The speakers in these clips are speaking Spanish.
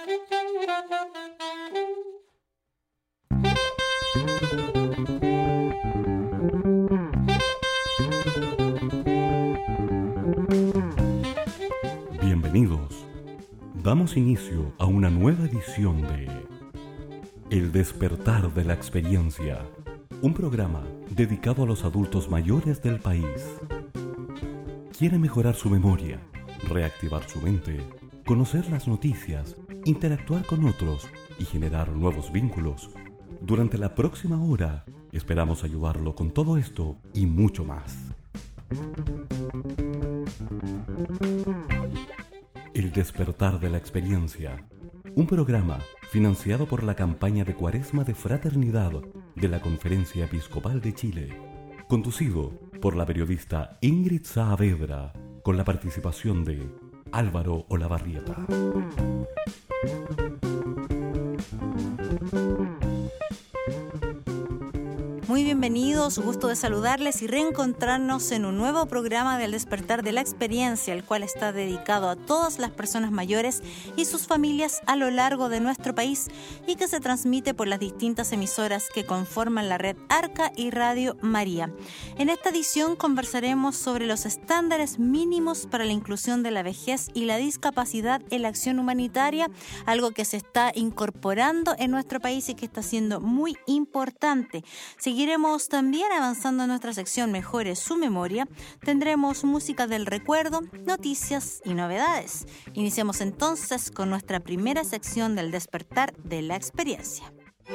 Bienvenidos. Damos inicio a una nueva edición de El despertar de la experiencia, un programa dedicado a los adultos mayores del país. ¿Quiere mejorar su memoria, reactivar su mente, conocer las noticias, interactuar con otros y generar nuevos vínculos? Durante la próxima hora esperamos ayudarlo con todo esto y mucho más. El despertar de la experiencia, un programa financiado por la campaña de Cuaresma de Fraternidad de la Conferencia Episcopal de Chile, conducido por la periodista Ingrid Saavedra, con la participación de Álvaro Olavarrieta. Muy bienvenidos, gusto de saludarles y reencontrarnos en un nuevo programa del Despertar de la Experiencia, el cual está dedicado a todas las personas mayores y sus familias a lo largo de nuestro país y que se transmite por las distintas emisoras que conforman la red Arca y Radio María. En esta edición conversaremos sobre los estándares mínimos para la inclusión de la vejez y la discapacidad en la acción humanitaria, algo que se está incorporando en nuestro país y que está siendo muy importante. Seguiremos también avanzando en nuestra sección Mejore su memoria. Tendremos música del recuerdo, noticias y novedades. Iniciamos entonces con nuestra primera sección del Despertar de la Experiencia.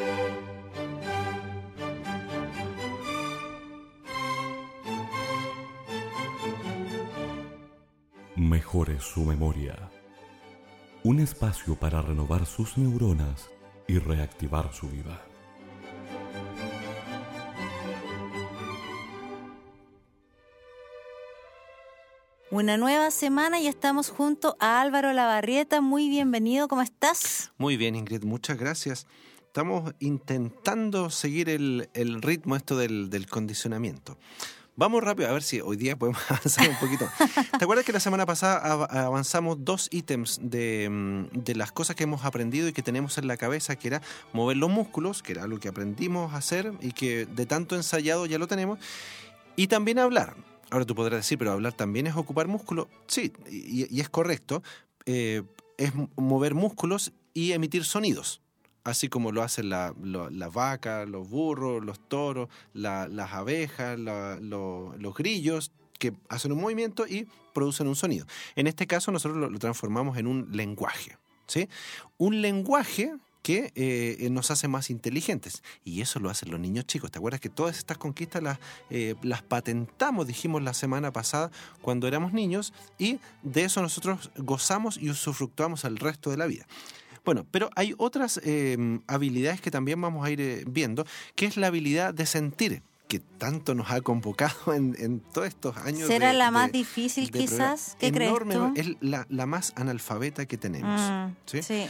Mejore su memoria. Un espacio para renovar sus neuronas y reactivar su vida. Una nueva semana y estamos junto a Álvaro Olavarrieta. Muy bienvenido, ¿cómo estás? Muy bien, Ingrid, muchas gracias. Estamos intentando seguir el ritmo del condicionamiento. Vamos rápido, a ver si hoy día podemos avanzar un poquito. ¿Te acuerdas que la semana pasada avanzamos 2 ítems de las cosas que hemos aprendido y que tenemos en la cabeza, que era mover los músculos, que era algo que aprendimos a hacer y que de tanto ensayado ya lo tenemos, y también hablar? Ahora tú podrás decir, pero hablar también es ocupar músculo. Sí, y es correcto. Es mover músculos y emitir sonidos, así como lo hacen las vacas, los burros, los toros, las abejas, los grillos, que hacen un movimiento y producen un sonido. En este caso nosotros lo transformamos en un lenguaje, ¿sí? Un lenguaje que nos hace más inteligentes. Y eso lo hacen los niños chicos. ¿Te acuerdas que todas estas conquistas las patentamos, dijimos la semana pasada, cuando éramos niños? Y de eso nosotros gozamos y usufructuamos el resto de la vida. Bueno, pero hay otras habilidades que también vamos a ir viendo, que es la habilidad de sentir, que tanto nos ha convocado en todos estos años. ¿Será la más difícil quizás? ¿Qué crees tú? Es la más analfabeta que tenemos. ¿Sí? Sí.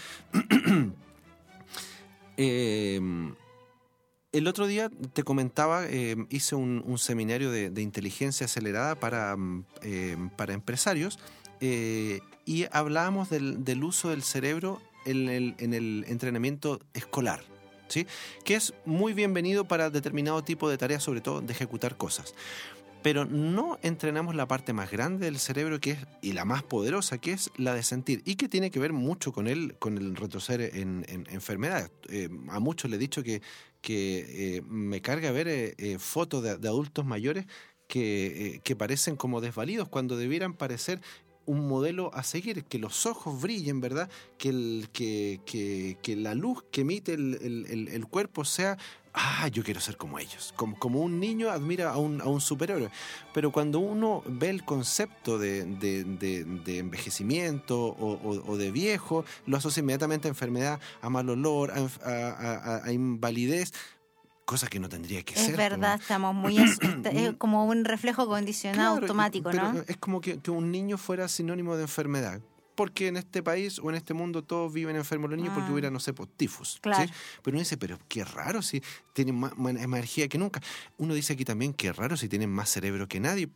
El otro día te comentaba, hice un seminario de inteligencia acelerada para empresarios y hablábamos del uso del cerebro en el entrenamiento escolar, ¿sí? Que es muy bienvenido para determinado tipo de tareas, sobre todo de ejecutar cosas. Pero no entrenamos la parte más grande del cerebro y la más poderosa, que es la de sentir, y que tiene que ver mucho con el retroceder en enfermedades. A muchos le he dicho que me carga ver fotos de adultos mayores que parecen como desvalidos cuando debieran parecer un modelo a seguir, que los ojos brillen, ¿verdad? Que la luz que emite el cuerpo sea... yo quiero ser como ellos. Como un niño admira a un superhéroe. Pero cuando uno ve el concepto de envejecimiento o de viejo, lo asocia inmediatamente a enfermedad, a mal olor, a invalidez, cosa que no tendría que ser. Es verdad, estamos muy... es como un reflejo condicionado, claro, automático, ¿no? Pero es como que un niño fuera sinónimo de enfermedad. porque en este país o en este mundo todos viven enfermos los niños porque hubiera, no sé, pues, tifus. Claro. ¿Sí? Pero uno dice, pero qué raro si tienen más energía que nunca. Uno dice aquí también, qué raro si tienen más cerebro que nadie.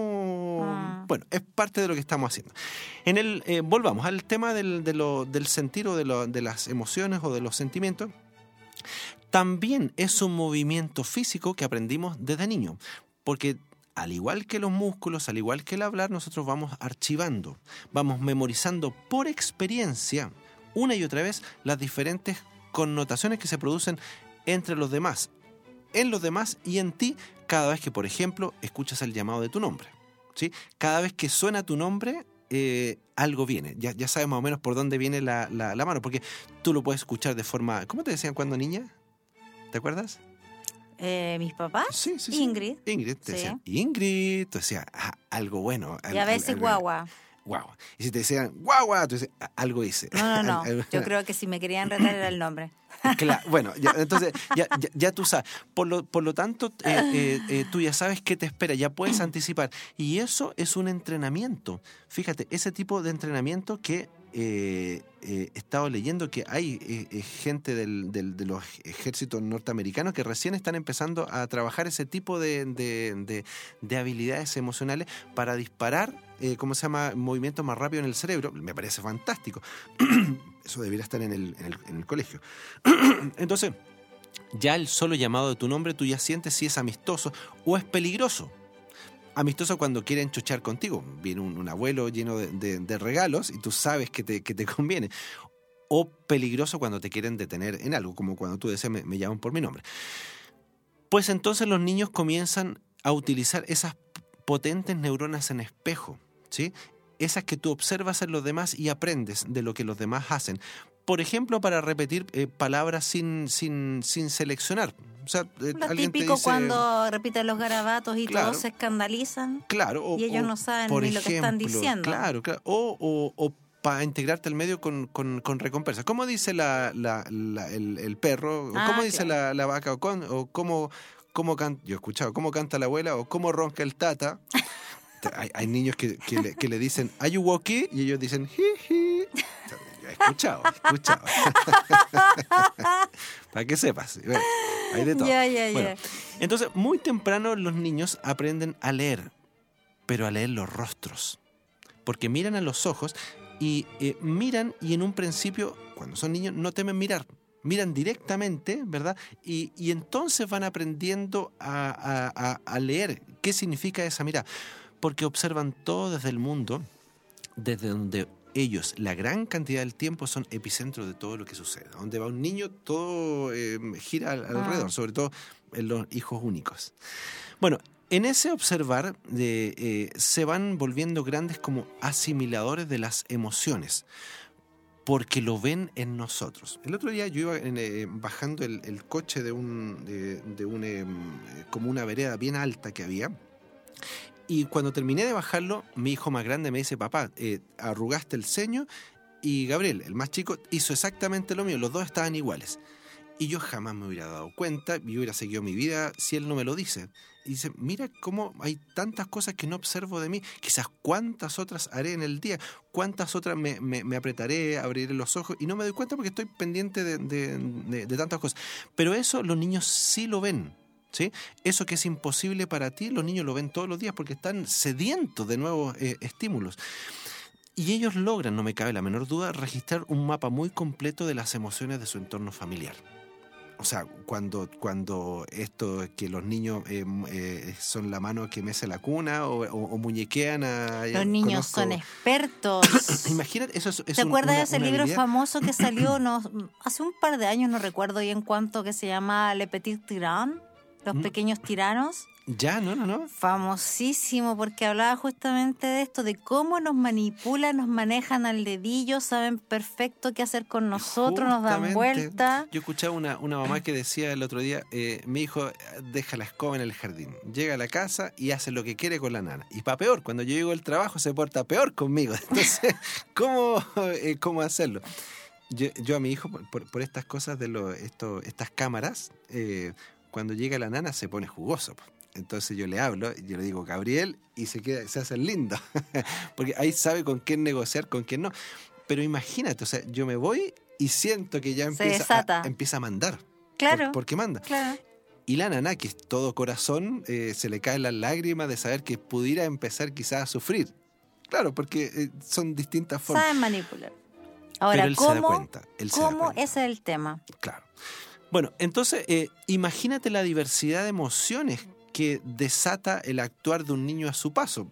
¿Cómo? Bueno, es parte de lo que estamos haciendo. Volvamos al tema del sentir o de las emociones o de los sentimientos. También es un movimiento físico que aprendimos desde niño, porque al igual que los músculos, al igual que el hablar, nosotros vamos archivando, vamos memorizando por experiencia una y otra vez las diferentes connotaciones que se producen entre los demás, en los demás y en ti, cada vez que, por ejemplo, escuchas el llamado de tu nombre, ¿sí? Cada vez que suena tu nombre, algo viene. Ya sabes más o menos por dónde viene la mano, porque tú lo puedes escuchar de forma... ¿Cómo te decían cuando niña? ¿Te acuerdas? ¿Mis papás? Sí. Ingrid. Ingrid, te decían Ingrid, tú decías algo bueno. Y a veces guagua. Guagua. Y si te decían guagua, tú decías algo hice. No. Yo creo que si me querían retar era el nombre. Claro, bueno, entonces ya tú sabes. Por lo tanto, tú ya sabes qué te espera, ya puedes anticipar. Y eso es un entrenamiento. Fíjate, ese tipo de entrenamiento que he estado leyendo que hay gente de los ejércitos norteamericanos que recién están empezando a trabajar ese tipo de habilidades emocionales para disparar, movimientos más rápido en el cerebro. Me parece fantástico. Eso debería estar en el colegio. Entonces, ya el solo llamado de tu nombre, tú ya sientes si es amistoso o es peligroso. Amistoso cuando quieren chuchar contigo. Viene un abuelo lleno de regalos y tú sabes que te conviene. O peligroso cuando te quieren detener en algo, como cuando tú decías, me llaman por mi nombre. Pues entonces los niños comienzan a utilizar esas potentes neuronas en espejo, ¿sí? Esas que tú observas en los demás y aprendes de lo que los demás hacen. Por ejemplo, para repetir palabras sin seleccionar. O sea, lo típico dice, cuando repiten los garabatos y claro, todos se escandalizan. Claro. Y ellos no saben ni lo que están diciendo. Claro. O para integrarte al medio con recompensa. ¿Cómo dice el perro? ¿Cómo dice la vaca? ¿O cómo canta? Yo he escuchado, ¿cómo canta la abuela? ¿O cómo ronca el tata? Hay niños que le dicen, ¿Are you walkie? Y ellos dicen, jiji. He escuchado. Para que sepas. Bueno, hay de todo. Bueno, entonces, muy temprano los niños aprenden a leer, pero a leer los rostros. Porque miran a los ojos y miran y en un principio, cuando son niños, no temen mirar. Miran directamente, ¿verdad? Y entonces van aprendiendo a leer qué significa esa mirada. Porque observan todo desde el mundo, desde donde ellos, la gran cantidad del tiempo, son epicentros de todo lo que sucede. Donde va un niño, todo gira alrededor, sobre todo en los hijos únicos. Bueno, en ese observar se van volviendo grandes como asimiladores de las emociones, porque lo ven en nosotros. El otro día yo iba bajando el coche como una vereda bien alta que había. Y cuando terminé de bajarlo, mi hijo más grande me dice, papá, arrugaste el ceño, y Gabriel, el más chico, hizo exactamente lo mismo. Los dos estaban iguales. Y yo jamás me hubiera dado cuenta, yo hubiera seguido mi vida si él no me lo dice. Y dice, mira cómo hay tantas cosas que no observo de mí, quizás cuántas otras haré en el día, cuántas otras me apretaré, abriré los ojos, y no me doy cuenta porque estoy pendiente de tantas cosas. Pero eso los niños sí lo ven. ¿Sí? Eso que es imposible para ti, los niños lo ven todos los días porque están sedientos de nuevos estímulos. Y ellos logran, no me cabe la menor duda, registrar un mapa muy completo de las emociones de su entorno familiar. O sea, cuando esto que los niños son la mano que mece la cuna o muñequean a... Los niños son expertos. Imagínate, eso es ¿Te acuerdas de ese libro habilidad famoso que salió hace un par de años, no recuerdo bien cuánto, que se llama Le Petit Tyran? Los pequeños tiranos. Ya, no. Famosísimo, porque hablaba justamente de esto, de cómo nos manipulan, nos manejan al dedillo, saben perfecto qué hacer con nosotros, nos dan vuelta. Yo escuchaba una mamá que decía el otro día, mi hijo deja la escoba en el jardín, llega a la casa y hace lo que quiere con la nana. Y para peor, cuando yo llego al trabajo se porta peor conmigo. Entonces, ¿cómo hacerlo? Yo a mi hijo, por estas cosas de estas cámaras, cuando llega la nana se pone jugoso. Entonces yo le hablo, yo le digo Gabriel y se hace lindo, porque ahí sabe con quién negociar, con quién no. Pero imagínate, o sea, yo me voy y siento que ya empieza a mandar. Claro. Porque manda. Claro. Y la nana, que es todo corazón, se le caen las lágrimas de saber que pudiera empezar quizás a sufrir. Claro, porque son distintas formas. Saben manipular. Ahora, pero él se da cuenta. ¿Cómo ese es el tema? Claro. Bueno, entonces, imagínate la diversidad de emociones que desata el actuar de un niño a su paso.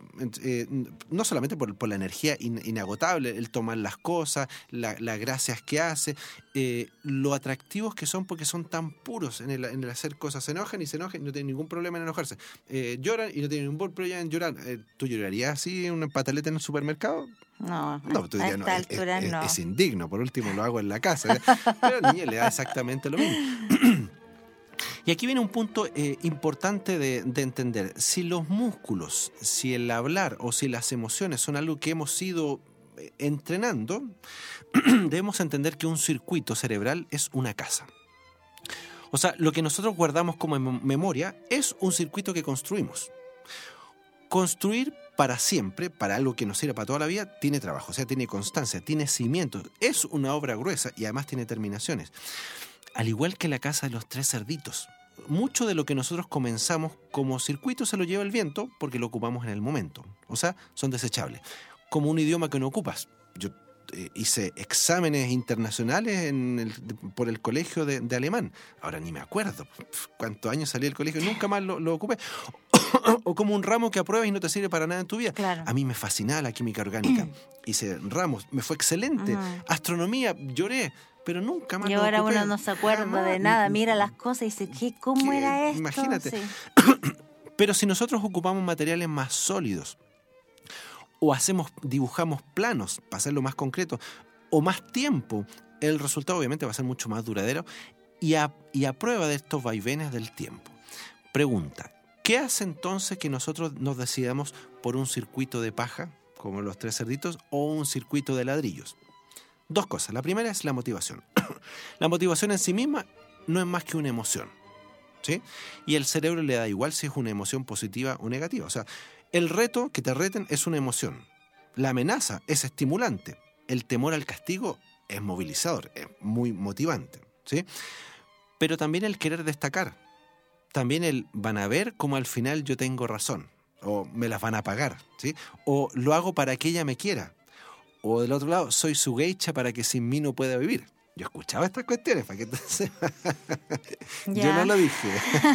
No solamente por la energía inagotable, el tomar las cosas, las gracias que hace, lo atractivos que son porque son tan puros en el hacer cosas. Se enojan y no tienen ningún problema en enojarse. Lloran y no tienen ningún problema en llorar. ¿Tú llorarías así en una pataleta en el supermercado? No, tú dirías, a esta altura no. Es indigno, por último lo hago en la casa. Pero al niño le da exactamente lo mismo. Y aquí viene un punto importante de entender. Si los músculos, si el hablar o si las emociones son algo que hemos ido entrenando, debemos entender que un circuito cerebral es una casa. O sea, lo que nosotros guardamos como memoria es un circuito que construimos. Construir para siempre, para algo que nos sirve para toda la vida, tiene trabajo, o sea, tiene constancia, tiene cimientos. Es una obra gruesa y además tiene terminaciones. Al igual que la casa de los 3 cerditos. Mucho de lo que nosotros comenzamos como circuito se lo lleva el viento porque lo ocupamos en el momento. O sea, son desechables. Como un idioma que no ocupas. Yo hice exámenes internacionales por el colegio de alemán. Ahora ni me acuerdo cuántos años salí del colegio y nunca más lo ocupé. O como un ramo que apruebas y no te sirve para nada en tu vida. Claro. A mí me fascinaba la química orgánica. Hice ramos, me fue excelente. Astronomía, lloré. Pero nunca más. Y ahora uno no se acuerda de nada, mira las cosas y dice, ¿cómo era esto? Imagínate. Sí. Pero si nosotros ocupamos materiales más sólidos, o dibujamos planos, para hacerlo más concreto, o más tiempo, el resultado obviamente va a ser mucho más duradero y a prueba de estos vaivenes del tiempo. Pregunta, ¿qué hace entonces que nosotros nos decidamos por un circuito de paja, como los 3 cerditos, o un circuito de ladrillos? 2 cosas. La primera es la motivación. La motivación en sí misma no es más que una emoción, ¿sí? Y el cerebro le da igual si es una emoción positiva o negativa. O sea, el reto, que te reten, es una emoción. La amenaza es estimulante. El temor al castigo es movilizador, es muy motivante, ¿sí? Pero también el querer destacar. También van a ver cómo al final yo tengo razón. O me las van a pagar, ¿sí? O lo hago para que ella me quiera. O del otro lado, soy su geisha para que sin mí no pueda vivir. Yo escuchaba estas cuestiones, para que entonces yo no lo dije.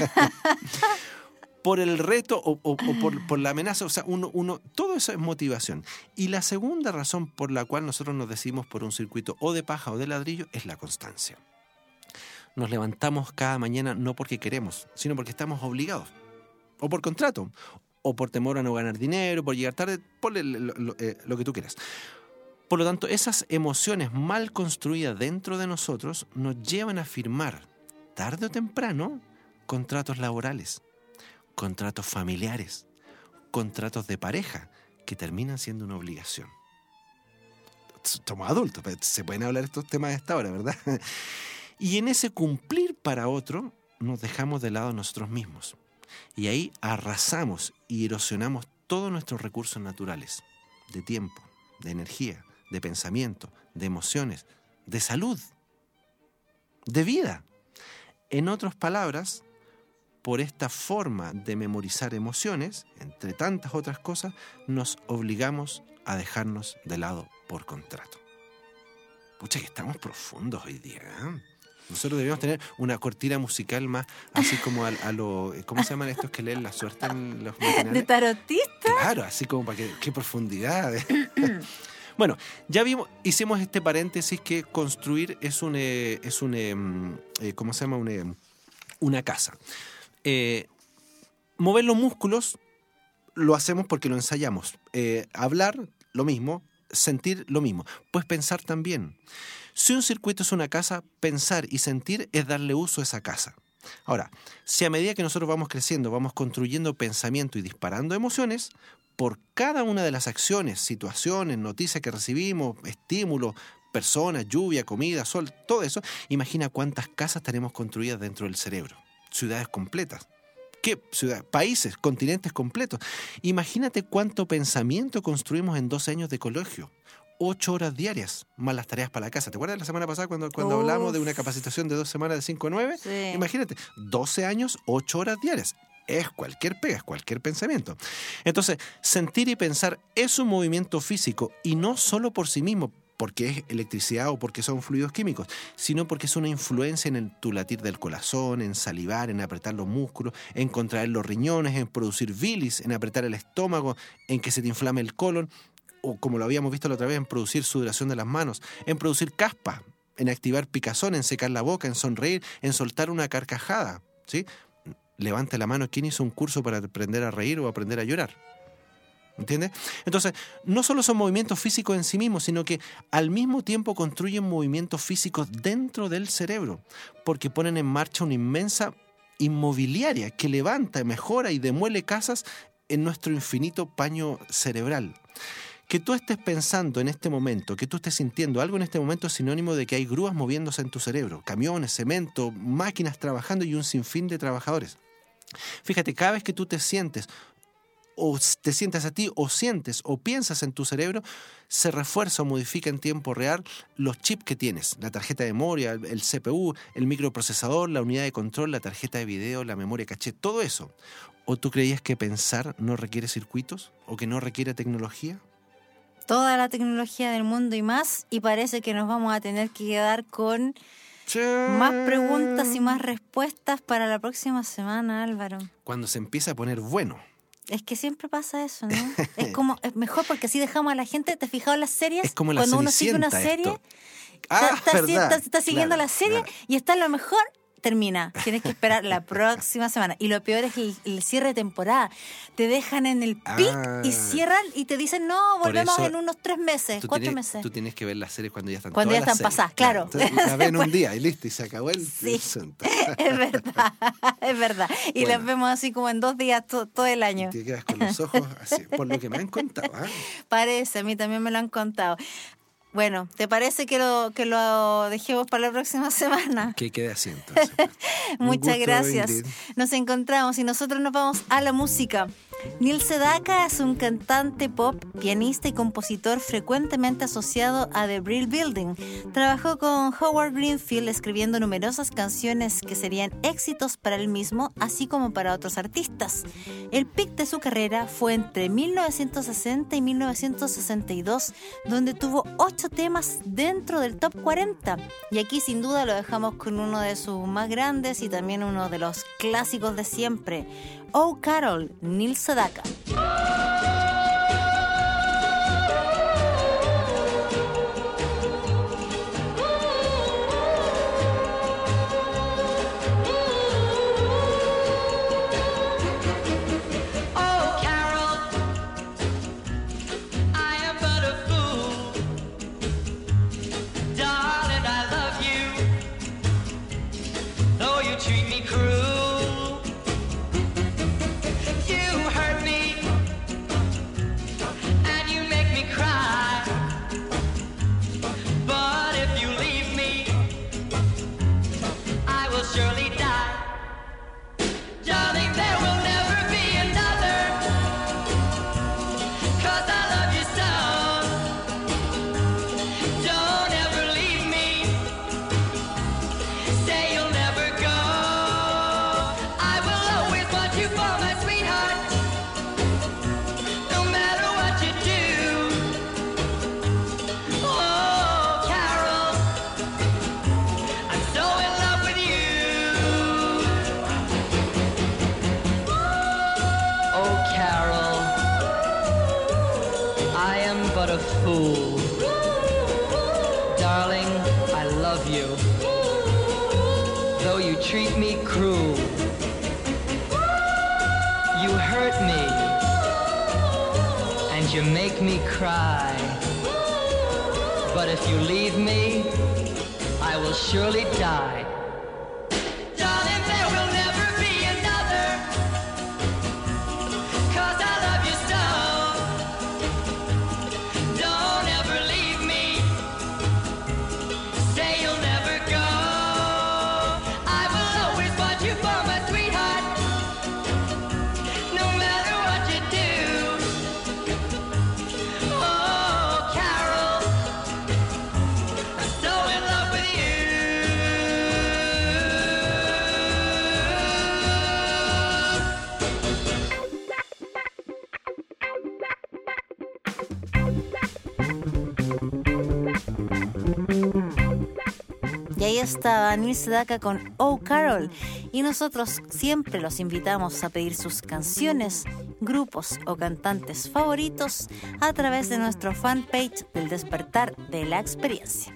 Por el reto o por la amenaza, o sea, todo eso es motivación. Y la segunda razón por la cual nosotros nos decidimos por un circuito o de paja o de ladrillo es la constancia. Nos levantamos cada mañana no porque queremos, sino porque estamos obligados. O por contrato, o por temor a no ganar dinero, por llegar tarde, por lo que tú quieras. Por lo tanto, esas emociones mal construidas dentro de nosotros nos llevan a firmar, tarde o temprano, contratos laborales, contratos familiares, contratos de pareja, que terminan siendo una obligación. Somos adultos, se pueden hablar estos temas a esta hora, ¿verdad? Y en ese cumplir para otro, nos dejamos de lado nosotros mismos. Y ahí arrasamos y erosionamos todos nuestros recursos naturales, de tiempo, de energía, de pensamiento, de emociones, de salud, de vida. En otras palabras, por esta forma de memorizar emociones, entre tantas otras cosas, nos obligamos a dejarnos de lado por contrato. Pucha, que estamos profundos hoy día, ¿eh? Nosotros debíamos tener una cortina musical más así como a lo... ¿Cómo se llaman estos que leen la suerte en los matinales? ¿De tarotista? Claro, así como para que... ¡Qué profundidad! Bueno, ya hicimos este paréntesis que construir es ¿cómo se llama? Una casa. Mover los músculos lo hacemos porque lo ensayamos. Hablar, lo mismo. Sentir, lo mismo. Pues pensar también. Si un circuito es una casa, pensar y sentir es darle uso a esa casa. Ahora, si a medida que nosotros vamos creciendo, vamos construyendo pensamiento y disparando emociones, por cada una de las acciones, situaciones, noticias que recibimos, estímulos, personas, lluvia, comida, sol, todo eso, imagina cuántas casas tenemos construidas dentro del cerebro. Ciudades completas. ¿Qué ciudad? Países, continentes completos. Imagínate cuánto pensamiento construimos en 12 años de colegio. 8 horas diarias, más las tareas para la casa. ¿Te acuerdas la semana pasada cuando hablamos de una capacitación de 2 semanas de 5 a 9? Sí. Imagínate, 12 años, 8 horas diarias. Es cualquier pega, es cualquier pensamiento. Entonces, sentir y pensar es un movimiento físico y no solo por sí mismo, porque es electricidad o porque son fluidos químicos, sino porque es una influencia en tu latir del corazón, en salivar, en apretar los músculos, en contraer los riñones, en producir bilis, en apretar el estómago, en que se te inflame el colon, o como lo habíamos visto la otra vez, en producir sudoración de las manos, en producir caspa, en activar picazón, en secar la boca, en sonreír, en soltar una carcajada, ¿sí? Levante la mano, ¿quién hizo un curso para aprender a reír o aprender a llorar? ¿Entiendes? Entonces, no solo son movimientos físicos en sí mismos, sino que al mismo tiempo construyen movimientos físicos dentro del cerebro, porque ponen en marcha una inmensa inmobiliaria que levanta, mejora y demuele casas en nuestro infinito paño cerebral. Que tú estés pensando en este momento, que tú estés sintiendo algo en este momento es sinónimo de que hay grúas moviéndose en tu cerebro, camiones, cemento, máquinas trabajando y un sinfín de trabajadores. Fíjate, cada vez que tú te sientes o te sientas a ti o sientes o piensas en tu cerebro, se refuerza o modifica en tiempo real los chips que tienes, la tarjeta de memoria, el CPU, el microprocesador, la unidad de control, la tarjeta de video, la memoria caché, todo eso. ¿O tú creías que pensar no requiere circuitos o que no requiere tecnología? Toda la tecnología del mundo y más, y parece que nos vamos a tener que quedar con más preguntas y más respuestas para la próxima semana, Álvaro. Cuando se empieza a poner bueno. Es que siempre pasa eso, ¿no? Es mejor porque así dejamos a la gente. ¿Te has fijado en las series? Es como la cuando uno sigue una serie, está siguiendo la serie y está a lo mejor termina. Tienes que esperar la próxima semana. Y lo peor es el cierre de temporada. Te dejan en el pic y cierran y te dicen, no, volvemos en unos 3 meses, 4 meses. Tú tienes que ver las series cuando ya están Cuando ya están pasadas, claro. Entonces, la ven un día y listo, y se acabó el asunto. Es verdad, es verdad. Y las vemos así como en 2 días todo el año. Te quedas con los ojos así, por lo que me han contado. Parece, a mí también me lo han contado. Bueno, ¿te parece que lo dejemos para la próxima semana? Que quede así entonces. Muchas gracias. Ingrid. Nos encontramos y nosotros nos vamos a la música. Neil Sedaka es un cantante pop, pianista y compositor frecuentemente asociado a The Brill Building. Trabajó con Howard Greenfield escribiendo numerosas canciones que serían éxitos para él mismo, así como para otros artistas. El pic de su carrera fue entre 1960 y 1962, donde tuvo 8 temas dentro del top 40. Y aquí sin duda lo dejamos con uno de sus más grandes y también uno de los clásicos de siempre. Oh Carol, Neil Sedaka. Fool. Darling, I love you. Though you treat me cruel. You hurt me. And you make me cry. But if you leave me, I will surely die. Darling, there will never be another. 'Cause I love you so. Y ahí estaba Neil Sedaka con Oh Carol. Y nosotros siempre los invitamos a pedir sus canciones, grupos o cantantes favoritos a través de nuestro fanpage del Despertar de la Experiencia.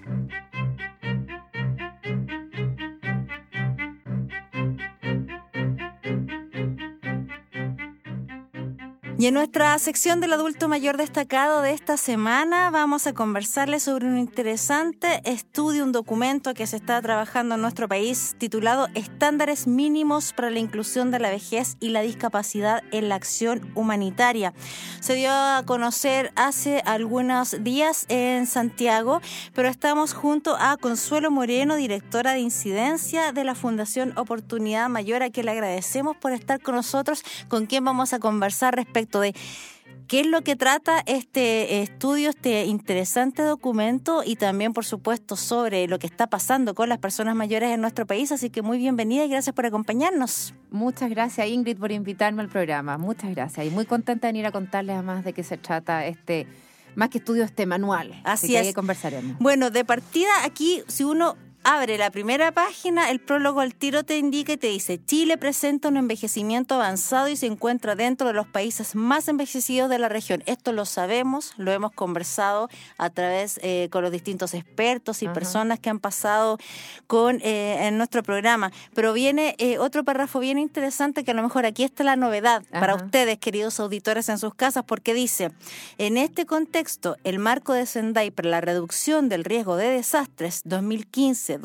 Y en nuestra sección del adulto mayor destacado de esta semana vamos a conversarles sobre un interesante estudio, un documento que se está trabajando en nuestro país titulado Estándares mínimos para la inclusión de la vejez y la discapacidad en la acción humanitaria. Se dio a conocer hace algunos días en Santiago, pero estamos junto a Consuelo Moreno, directora de incidencia de la Fundación Oportunidad Mayor, a quien le agradecemos por estar con nosotros, con quien vamos a conversar respecto de qué es lo que trata este estudio, este interesante documento, y también, por supuesto, sobre lo que está pasando con las personas mayores en nuestro país. Así que muy bienvenida y gracias por acompañarnos. Muchas gracias, Ingrid, por invitarme al programa. Muchas gracias. Y muy contenta de venir a contarles además de qué se trata más que estudio, este manual. Así es. Que conversaremos. Bueno, de partida aquí, si uno abre la primera página, el prólogo al tiro te indica y te dice: Chile presenta un envejecimiento avanzado y se encuentra dentro de los países más envejecidos de la región. Esto lo sabemos, lo hemos conversado a través con los distintos expertos y personas que han pasado en nuestro programa. Pero viene otro párrafo bien interesante, que a lo mejor aquí está la novedad para ustedes, queridos auditores en sus casas, porque dice: en este contexto, el marco de Sendai para la reducción del riesgo de desastres 2015-2030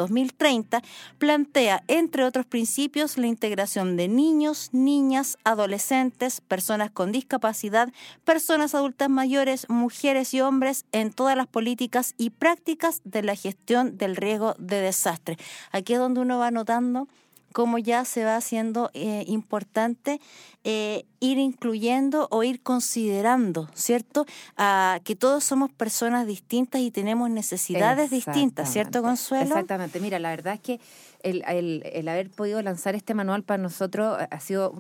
plantea, entre otros principios, la integración de niños, niñas, adolescentes, personas con discapacidad, personas adultas mayores, mujeres y hombres en todas las políticas y prácticas de la gestión del riesgo de desastre. Aquí es donde uno va notando cómo ya se va haciendo importante ir incluyendo o ir considerando, ¿cierto? Que todos somos personas distintas y tenemos necesidades distintas, ¿cierto, Consuelo? Exactamente. Mira, la verdad es que el haber podido lanzar este manual para nosotros ha sido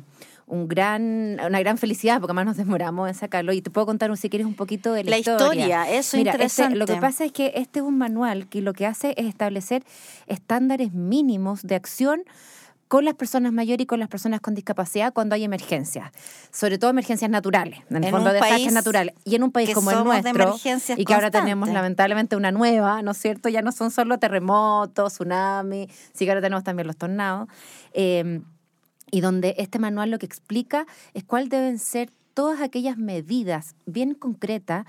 una gran felicidad, porque además nos demoramos en sacarlo. Y te puedo contar, si quieres, un poquito de la historia. Eso es Mira, interesante. Lo que pasa es que este es un manual que lo que hace es establecer estándares mínimos de acción con las personas mayores y con las personas con discapacidad cuando hay emergencias, sobre todo emergencias naturales, en el fondo desastres naturales. Y en un país como el nuestro, y que ahora tenemos lamentablemente una nueva, ¿no es cierto? Ya no son solo terremotos, tsunamis, sí que ahora tenemos también los tornados. Y donde este manual lo que explica es cuáles deben ser todas aquellas medidas bien concretas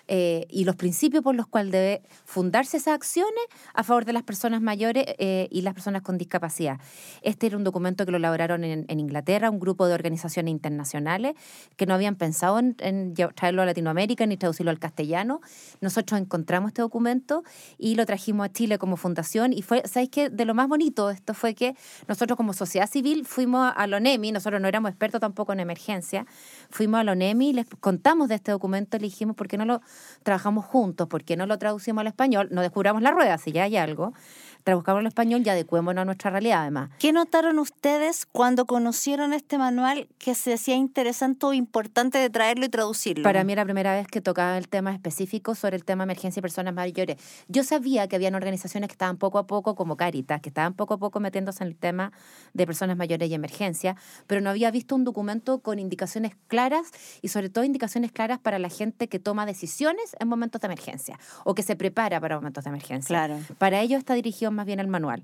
y los principios por los cuales debe fundarse esas acciones a favor de las personas mayores y las personas con discapacidad. Este era un documento que lo elaboraron en Inglaterra, un grupo de organizaciones internacionales que no habían pensado en traerlo a Latinoamérica ni traducirlo al castellano. Nosotros encontramos este documento y lo trajimos a Chile como fundación, y fue, ¿sabéis qué? De lo más bonito de esto fue que nosotros como sociedad civil fuimos a la ONEMI, nosotros no éramos expertos tampoco en emergencia, fuimos a la ONEMI y les contamos de este documento y le dijimos: ¿por qué no lo trabajamos juntos? ¿Por qué no lo traducimos al español? No descubramos la rueda, si ya hay algo. Traduzcamos al español y adecuémonos a nuestra realidad, además. ¿Qué notaron ustedes cuando conocieron este manual que se hacía interesante o importante de traerlo y traducirlo? Para mí era la primera vez que tocaba el tema específico sobre el tema emergencia y personas mayores. Yo sabía que habían organizaciones que estaban poco a poco, como Cáritas, que estaban poco a poco metiéndose en el tema de personas mayores y emergencia, pero no había visto un documento con indicaciones claras y sobre todo indicaciones claras para la gente que toma decisiones en momentos de emergencia o que se prepara para momentos de emergencia. Claro. Para ello está dirigido más bien el manual.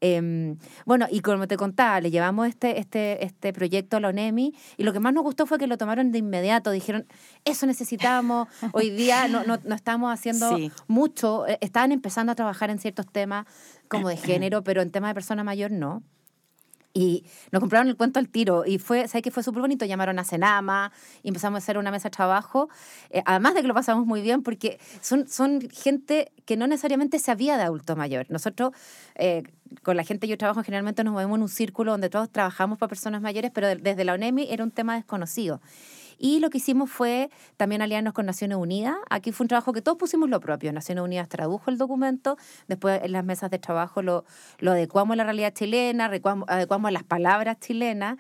Bueno, y como te contaba, le llevamos este proyecto a la ONEMI y lo que más nos gustó fue que lo tomaron de inmediato. Dijeron: eso necesitamos, hoy día no estamos haciendo mucho. Estaban empezando a trabajar en ciertos temas como de género, pero en temas de persona mayor no. Y nos compraron el cuento al tiro y ¿sabes qué? Fue súper bonito. Llamaron a Senama y empezamos a hacer una mesa de trabajo, además de que lo pasamos muy bien porque son gente que no necesariamente sabía de adulto mayor. Nosotros con la gente que yo trabajo generalmente nos movemos en un círculo donde todos trabajamos para personas mayores, pero desde la ONEMI era un tema desconocido. Y lo que hicimos fue también aliarnos con Naciones Unidas. Aquí fue un trabajo que todos pusimos lo propio. Naciones Unidas tradujo el documento, después en las mesas de trabajo lo adecuamos a la realidad chilena, adecuamos a las palabras chilenas.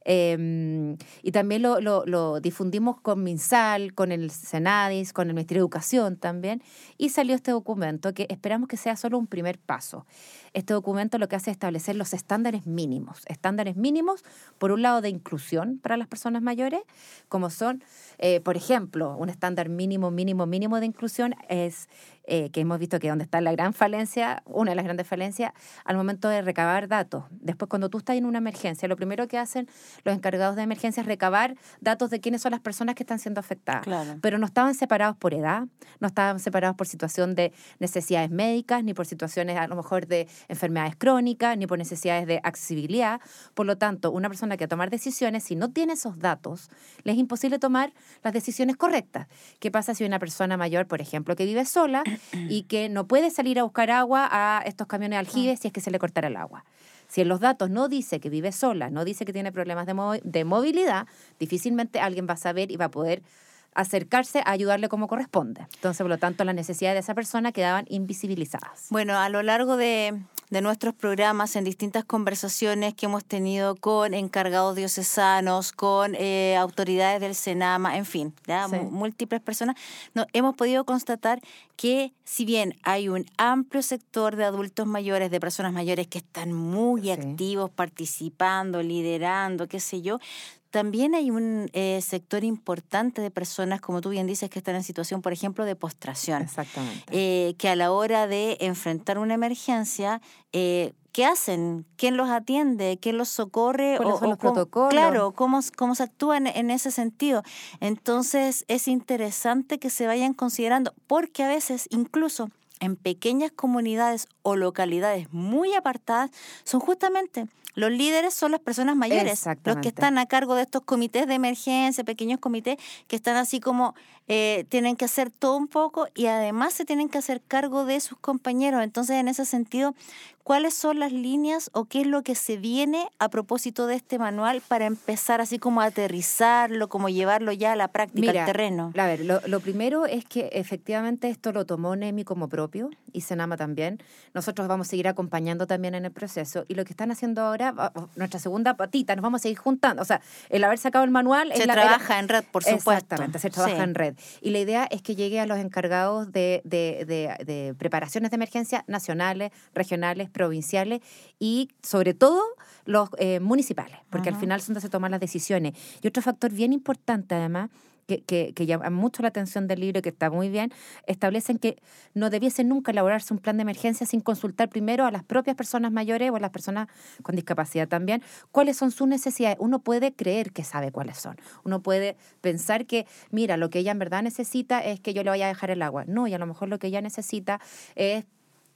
Y también lo difundimos con MinSal, con el Senadis, con el Ministerio de Educación también, y salió este documento que esperamos que sea solo un primer paso. Este documento lo que hace es establecer los estándares mínimos. Estándares mínimos, por un lado, de inclusión para las personas mayores, como son, por ejemplo, un estándar mínimo de inclusión es que hemos visto que donde está la gran falencia, una de las grandes falencias, al momento de recabar datos. Después, cuando tú estás en una emergencia, lo primero que hacen los encargados de emergencia es recabar datos de quiénes son las personas que están siendo afectadas. Claro. Pero no estaban separados por edad, no estaban separados por situación de necesidades médicas, ni por situaciones a lo mejor de enfermedades crónicas, ni por necesidades de accesibilidad. Por lo tanto, una persona que va a tomar decisiones, si no tiene esos datos, le es imposible tomar las decisiones correctas. ¿Qué pasa si una persona mayor, por ejemplo, que vive sola y que no puede salir a buscar agua a estos camiones de aljibes si es que se le cortara el agua? Si en los datos no dice que vive sola, no dice que tiene problemas de movilidad, difícilmente alguien va a saber y va a poder acercarse a ayudarle como corresponde. Entonces, por lo tanto, las necesidades de esa persona quedaban invisibilizadas. Bueno, a lo largo de nuestros programas, en distintas conversaciones que hemos tenido con encargados diocesanos, con autoridades del Senama, en fin, ¿ya? Sí. Múltiples personas, hemos podido constatar que si bien hay un amplio sector de adultos mayores, de personas mayores que están muy activos, participando, liderando, qué sé yo, también hay un sector importante de personas, como tú bien dices, que están en situación, por ejemplo, de postración. Exactamente. Que a la hora de enfrentar una emergencia, ¿qué hacen? ¿Quién los atiende? ¿Quién los socorre? ¿Cuáles son los cómo, protocolos? Claro, ¿cómo se actúan en ese sentido? Entonces, es interesante que se vayan considerando, porque a veces, incluso en pequeñas comunidades o localidades muy apartadas, son justamente los líderes, son las personas mayores, los que están a cargo de estos comités de emergencia, pequeños comités que están así como tienen que hacer todo un poco y además se tienen que hacer cargo de sus compañeros. Entonces, en ese sentido, ¿cuáles son las líneas o qué es lo que se viene a propósito de este manual para empezar así como a aterrizarlo, como llevarlo ya a la práctica, al terreno? A ver, lo primero es que efectivamente esto lo tomó NEMI como propio y Senama también. Nosotros vamos a seguir acompañando también en el proceso y lo que están haciendo ahora, nuestra segunda patita, nos vamos a seguir juntando. O sea, el haber sacado el manual... Se trabaja en red, por supuesto. Exactamente, se trabaja en red. Y la idea es que llegue a los encargados de preparaciones de emergencia nacionales, regionales, provinciales y sobre todo los municipales, porque al final son donde se toman las decisiones. Y otro factor bien importante además, que llama mucho la atención del libro y que está muy bien, establecen que no debiese nunca elaborarse un plan de emergencia sin consultar primero a las propias personas mayores o a las personas con discapacidad también, cuáles son sus necesidades. Uno puede creer que sabe cuáles son. Uno puede pensar que, mira, lo que ella en verdad necesita es que yo le vaya a dejar el agua. No, y a lo mejor lo que ella necesita es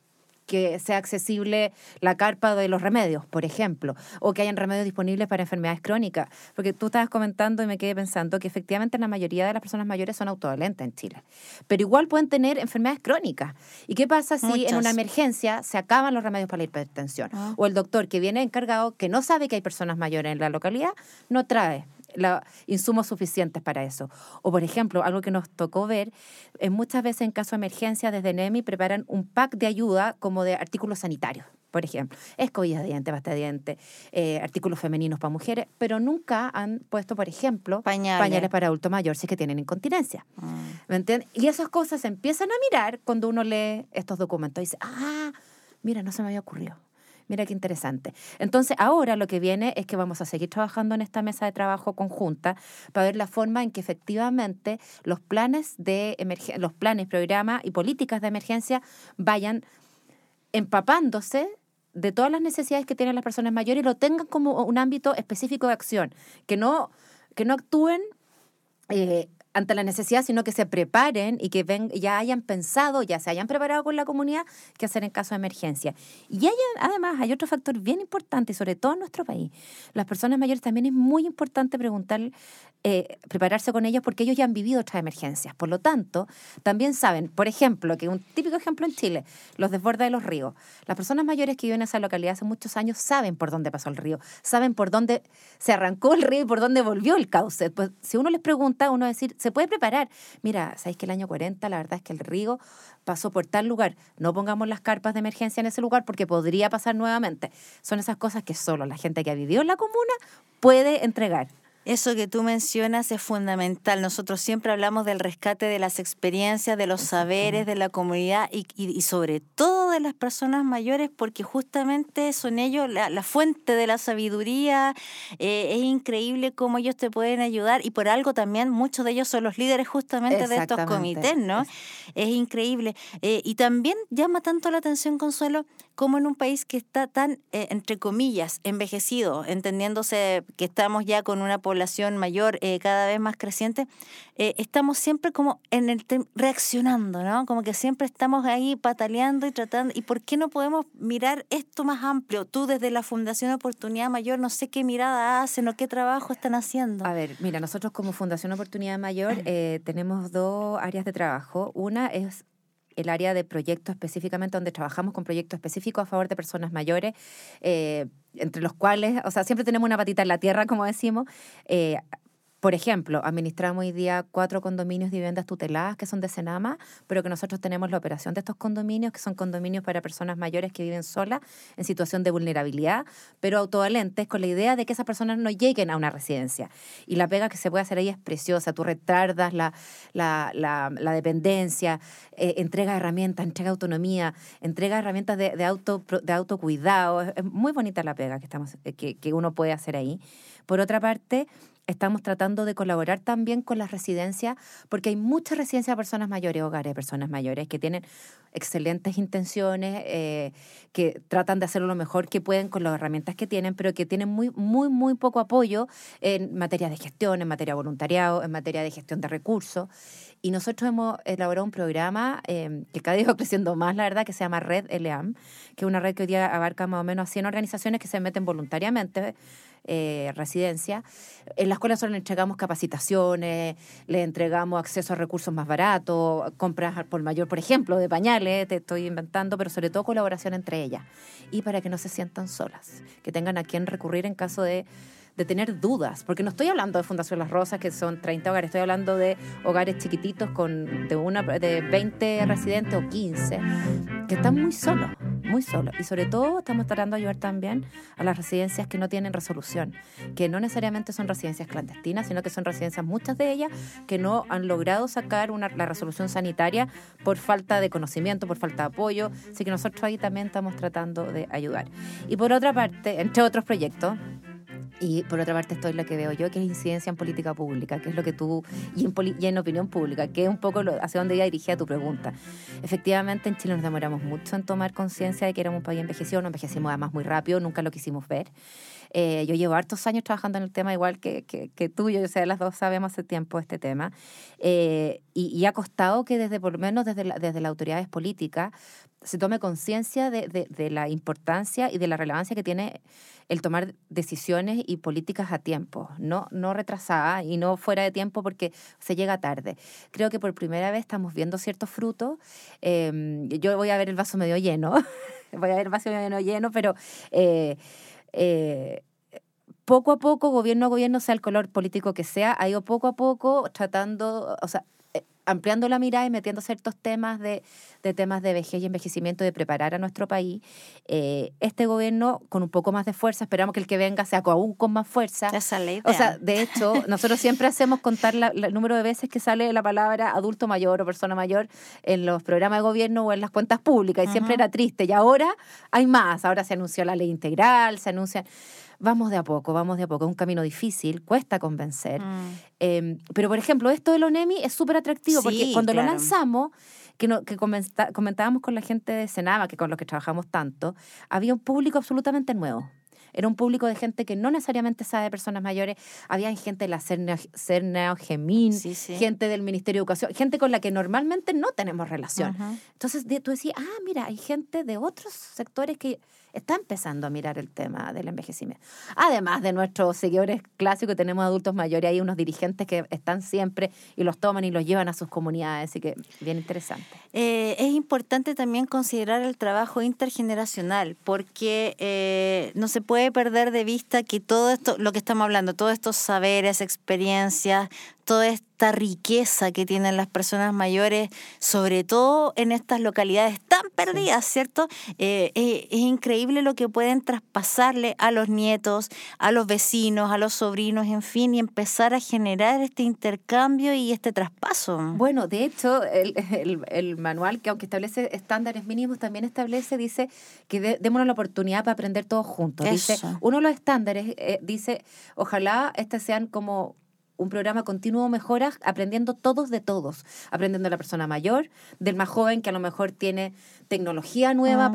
que sea accesible la carpa de los remedios, por ejemplo, o que hayan remedios disponibles para enfermedades crónicas. Porque tú estabas comentando y me quedé pensando que efectivamente la mayoría de las personas mayores son autovalentes en Chile, pero igual pueden tener enfermedades crónicas. ¿Y qué pasa si en una emergencia se acaban los remedios para la hipertensión? O el doctor que viene encargado, que no sabe que hay personas mayores en la localidad, no trae insumos suficientes para eso. O, por ejemplo, algo que nos tocó ver, muchas veces en caso de emergencia desde NEMI preparan un pack de ayuda como de artículos sanitarios, por ejemplo, escobillas de dientes, pasta de dientes, artículos femeninos para mujeres, pero nunca han puesto, por ejemplo, pañales para adulto mayor si es que tienen incontinencia. ¿Me entiendes? Y esas cosas se empiezan a mirar cuando uno lee estos documentos y dice, mira, no se me había ocurrido. Mira qué interesante. Entonces, ahora lo que viene es que vamos a seguir trabajando en esta mesa de trabajo conjunta para ver la forma en que efectivamente los planes, programas y políticas de emergencia vayan empapándose de todas las necesidades que tienen las personas mayores y lo tengan como un ámbito específico de acción, que no actúen ante la necesidad, sino que se preparen y que ya hayan pensado, ya se hayan preparado con la comunidad qué hacer en caso de emergencia. Y además hay otro factor bien importante, sobre todo en nuestro país. Las personas mayores también es muy importante prepararse con ellos porque ellos ya han vivido otras emergencias. Por lo tanto, también saben, por ejemplo, que un típico ejemplo en Chile, los desbordes de los ríos. Las personas mayores que viven en esa localidad hace muchos años saben por dónde pasó el río, saben por dónde se arrancó el río y por dónde volvió el cauce. Pues si uno les pregunta, uno va a decir, se puede preparar. Mira, ¿sabéis que el año 40 la verdad es que el río pasó por tal lugar? No pongamos las carpas de emergencia en ese lugar porque podría pasar nuevamente. Son esas cosas que solo la gente que ha vivido en la comuna puede entregar. Eso que tú mencionas es fundamental. Nosotros siempre hablamos del rescate de las experiencias, de los saberes de la comunidad y sobre todo de las personas mayores, porque justamente son ellos la fuente de la sabiduría. Es increíble cómo ellos te pueden ayudar y por algo también muchos de ellos son los líderes justamente de estos comités, ¿no? Es increíble. Y también llama tanto la atención, Consuelo, como en un país que está tan, entre comillas, envejecido, entendiéndose que estamos ya con una población mayor cada vez más creciente, estamos siempre como reaccionando, ¿no? Como que siempre estamos ahí pataleando y tratando. ¿Y por qué no podemos mirar esto más amplio? Tú desde la Fundación Oportunidad Mayor, no sé qué mirada hacen o qué trabajo están haciendo. A ver, mira, nosotros como Fundación Oportunidad Mayor tenemos 2 áreas de trabajo. Una es el área de proyectos específicamente, donde trabajamos con proyectos específicos a favor de personas mayores, entre los cuales, o sea, siempre tenemos una patita en la tierra, como decimos. Por ejemplo, administramos hoy día 4 condominios de viviendas tuteladas que son de Senama, pero que nosotros tenemos la operación de estos condominios, que son condominios para personas mayores que viven solas, en situación de vulnerabilidad, pero autovalentes, con la idea de que esas personas no lleguen a una residencia. Y la pega que se puede hacer ahí es preciosa. Tú retardas la dependencia, entrega herramientas, entrega autonomía, entrega herramientas de autocuidado. Es muy bonita la pega que uno puede hacer ahí. Por otra parte, estamos tratando de colaborar también con las residencias, porque hay muchas residencias de personas mayores, hogares de personas mayores, que tienen excelentes intenciones, que tratan de hacerlo lo mejor que pueden con las herramientas que tienen, pero que tienen muy poco apoyo en materia de gestión, en materia de voluntariado, en materia de gestión de recursos. Y nosotros hemos elaborado un programa que cada día va creciendo más, la verdad, que se llama Red LEAM, que es una red que hoy día abarca más o menos a 100 organizaciones que se meten voluntariamente residencia, en las cuales nosotros le entregamos capacitaciones, le entregamos acceso a recursos más baratos, compras por mayor, por ejemplo, de pañales, te estoy inventando, pero sobre todo colaboración entre ellas. Y para que no se sientan solas, que tengan a quien recurrir en caso de tener dudas, porque no estoy hablando de Fundación Las Rosas, que son 30 hogares, estoy hablando de hogares chiquititos de 20 residentes o 15, que están muy solos. Y sobre todo estamos tratando de ayudar también a las residencias que no tienen resolución, que no necesariamente son residencias clandestinas, sino que son residencias, muchas de ellas, que no han logrado sacar la resolución sanitaria por falta de conocimiento, por falta de apoyo, así que nosotros ahí también estamos tratando de ayudar. Y por otra parte, entre otros proyectos, y por otra parte estoy lo que veo yo, que es incidencia en política pública, que es lo que tú, y en opinión pública, que es un poco hacia donde iba dirigida tu pregunta. Efectivamente, en Chile nos demoramos mucho en tomar conciencia de que éramos un país envejecido, nos envejecimos además muy rápido, nunca lo quisimos ver. Yo llevo hartos años trabajando en el tema, igual que tú, yo sé, las dos sabemos hace tiempo este tema, y ha costado que por lo menos desde las autoridades políticas se tome conciencia de la importancia y de la relevancia que tiene el tomar decisiones y políticas a tiempo, no retrasadas y no fuera de tiempo porque se llega tarde. Creo que por primera vez estamos viendo ciertos frutos. Yo voy a ver el vaso medio lleno, pero poco a poco, gobierno a gobierno, sea el color político que sea, ha ido poco a poco tratando, o sea, ampliando la mirada y metiendo ciertos temas de temas de vejez y envejecimiento, de preparar a nuestro país. Este gobierno, con un poco más de fuerza, esperamos que el que venga sea aún con más fuerza. Esa es la idea. O sea, de hecho, nosotros siempre hacemos contar el número de veces que sale la palabra adulto mayor o persona mayor en los programas de gobierno o en las cuentas públicas, y siempre era triste. Y ahora hay más. Ahora se anunció la ley integral, se anuncian... Vamos de a poco, es un camino difícil, cuesta convencer. Pero, por ejemplo, esto de la ONEMI es súper atractivo, porque cuando lo lanzamos, que comentábamos con la gente de Senama, que con los que trabajamos tanto, había un público absolutamente nuevo. Era un público de gente que no necesariamente sabe de personas mayores. Había gente de la Cerneogemín, gente del Ministerio de Educación, gente con la que normalmente no tenemos relación. Entonces tú decías, mira, hay gente de otros sectores que está empezando a mirar el tema del envejecimiento. Además de nuestros seguidores clásicos, tenemos adultos mayores, hay unos dirigentes que están siempre y los toman y los llevan a sus comunidades, así que bien interesante. Es importante también considerar el trabajo intergeneracional, porque no se puede perder de vista que todo esto, lo que estamos hablando, todos estos saberes, experiencias, toda esta riqueza que tienen las personas mayores, sobre todo en estas localidades tan perdidas, ¿cierto? Es increíble lo que pueden traspasarle a los nietos, a los vecinos, a los sobrinos, en fin, y empezar a generar este intercambio y este traspaso. Bueno, de hecho, el manual, que aunque establece estándares mínimos, también dice que démonos la oportunidad para aprender todos juntos. Eso. Dice, uno de los estándares dice, ojalá sean como un programa continuo de mejoras, aprendiendo todos de todos, aprendiendo de la persona mayor, del más joven que a lo mejor tiene tecnología nueva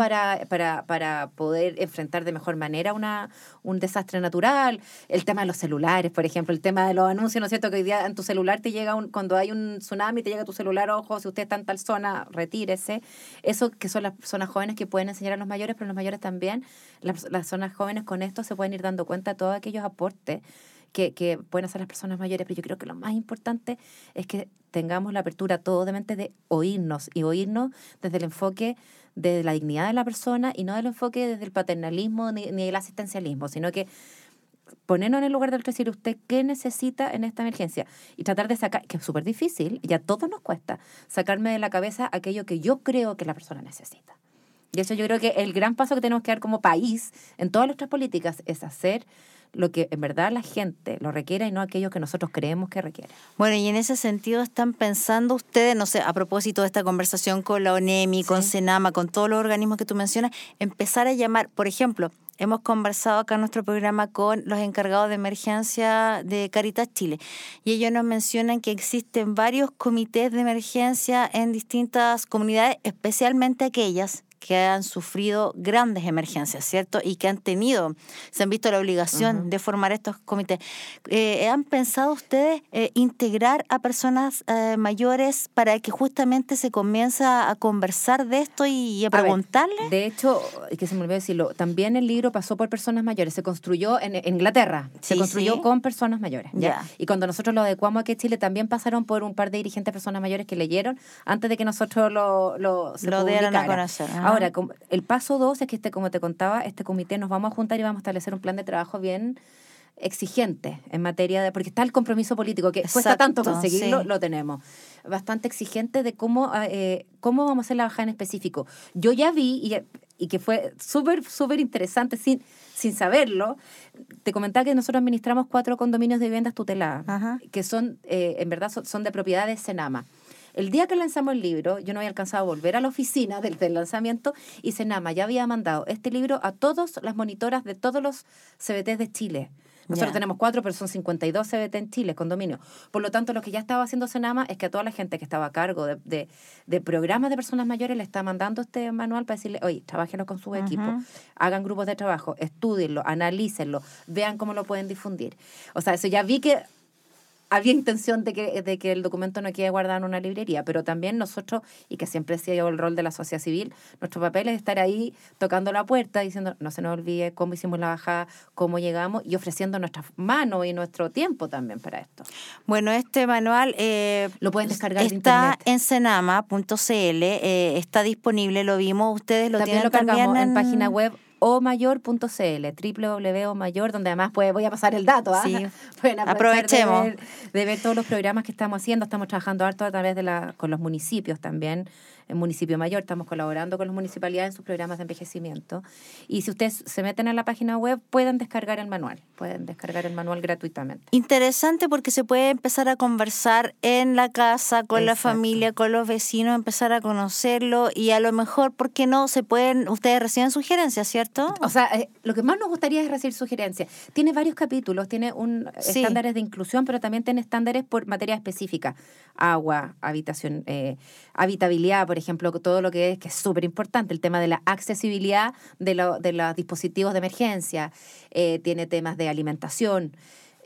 para poder enfrentar de mejor manera un desastre natural, el tema de los celulares, por ejemplo, el tema de los anuncios, ¿no es cierto? Que hoy día en tu celular te llega, cuando hay un tsunami, te llega tu celular, ojo, si usted está en tal zona, retírese. Eso que son las personas jóvenes que pueden enseñar a los mayores, pero los mayores también, las personas jóvenes con esto se pueden ir dando cuenta de todos aquellos aportes que pueden hacer las personas mayores, pero yo creo que lo más importante es que tengamos la apertura todo de mente de oírnos, y oírnos desde el enfoque de la dignidad de la persona y no del enfoque desde el paternalismo ni el asistencialismo, sino que ponernos en el lugar del otro y decir, ¿usted qué necesita en esta emergencia? Y tratar de sacar, que es súper difícil, y a todos nos cuesta, sacarme de la cabeza aquello que yo creo que la persona necesita. Y eso yo creo que el gran paso que tenemos que dar como país en todas nuestras políticas es hacer lo que en verdad la gente lo requiere y no aquello que nosotros creemos que requiere. Bueno, y en ese sentido están pensando ustedes, no sé, a propósito de esta conversación con la ONEMI, con Senama, con todos los organismos que tú mencionas, empezar a llamar, por ejemplo, hemos conversado acá en nuestro programa con los encargados de emergencia de Cáritas Chile, y ellos nos mencionan que existen varios comités de emergencia en distintas comunidades, especialmente aquellas que han sufrido grandes emergencias, ¿cierto? Y que se han visto la obligación de formar estos comités. ¿Han pensado ustedes integrar a personas mayores para que justamente se comience a conversar de esto y a preguntarles? De hecho, que se me olvidó decirlo, también el libro pasó por personas mayores, se construyó en Inglaterra, se construyó con personas mayores. ¿ya? Y cuando nosotros lo adecuamos aquí en Chile, también pasaron por un par de dirigentes personas mayores que leyeron antes de que nosotros lo dieran a conocer. Ahora, el paso 2 es que como te contaba, este comité nos vamos a juntar y vamos a establecer un plan de trabajo bien exigente en materia de, porque está el compromiso político, que cuesta tanto conseguirlo, lo tenemos. Bastante exigente de cómo vamos a hacer la bajada en específico. Yo ya vi, y que fue súper interesante, sin saberlo, te comentaba que nosotros administramos 4 condominios de viviendas tuteladas, que son, en verdad, son de propiedad de Senama. El día que lanzamos el libro, yo no había alcanzado a volver a la oficina del lanzamiento, y Senama ya había mandado este libro a todas las monitoras de todos los CBTs de Chile. Nosotros tenemos 4, pero son 52 CBT en Chile, condominios. Por lo tanto, lo que ya estaba haciendo Senama es que a toda la gente que estaba a cargo de programas de personas mayores le está mandando este manual para decirle, oye, trabájenlo con su equipo, hagan grupos de trabajo, estúdienlo, analícenlo, vean cómo lo pueden difundir. O sea, eso ya vi que había intención de que el documento no quede guardado en una librería, pero también nosotros, y que siempre ha sido el rol de la sociedad civil, nuestro papel es estar ahí tocando la puerta, diciendo, no se nos olvide cómo hicimos la bajada, cómo llegamos, y ofreciendo nuestras manos y nuestro tiempo también para esto. Bueno, este manual lo pueden descargar de está internet. en senama.cl, está disponible, lo vimos, ustedes lo también tienen lo cargamos también en página web omayor.cl, www.omayor, donde además voy a pasar el dato. Sí. Pueden Aprovechemos de ver todos los programas que estamos haciendo. Estamos trabajando harto a través con los municipios también. En Municipio Mayor estamos colaborando con las municipalidades en sus programas de envejecimiento. Y si ustedes se meten en la página web, pueden descargar el manual gratuitamente. Interesante, porque se puede empezar a conversar en la casa, con la familia, con los vecinos, empezar a conocerlo, y a lo mejor, ¿por qué no? Ustedes reciben sugerencias, ¿cierto? O sea, lo que más nos gustaría es recibir sugerencias. Tiene varios capítulos, tiene estándares de inclusión, pero también tiene estándares por materia específica. Agua, habitación, habitabilidad, por ejemplo, todo lo que es súper importante, el tema de la accesibilidad de los dispositivos de emergencia, tiene temas de alimentación,